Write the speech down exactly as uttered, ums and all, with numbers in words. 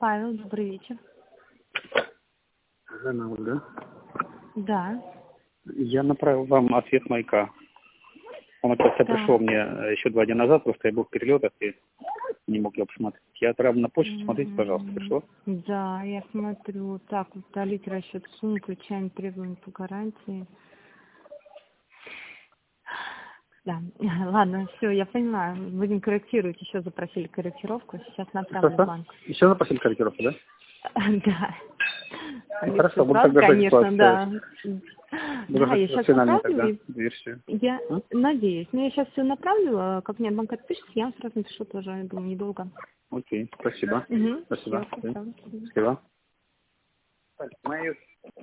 Павел, добрый вечер. Жена Ольга. Да. Я направил вам ответ маяка. Он, оказывается, Да. пришел мне еще два дня назад, просто я был в перелетах и не мог его посмотреть. Я отправил на почту, смотрите, пожалуйста, пришло. Да, я смотрю. Так, удалить расчет суммы, включаем требования по гарантии. Да, ладно, все, я поняла. Будем корректировать. Еще запросили корректировку. Сейчас направлю в Что-что? банк. Еще запросили корректировку, да? Да. Ну, хорошо, буду Сразу, тогда ждать конечно, ситуацию. да. Буду Да, я ждать сейчас финальную направлю. тогда и версию. Я М? надеюсь. Но я сейчас все направлю. а Как мне банк отпишет, я вам сразу напишу тоже. Я думаю, недолго. Окей, спасибо. Угу. Спасибо. Все, Спасибо.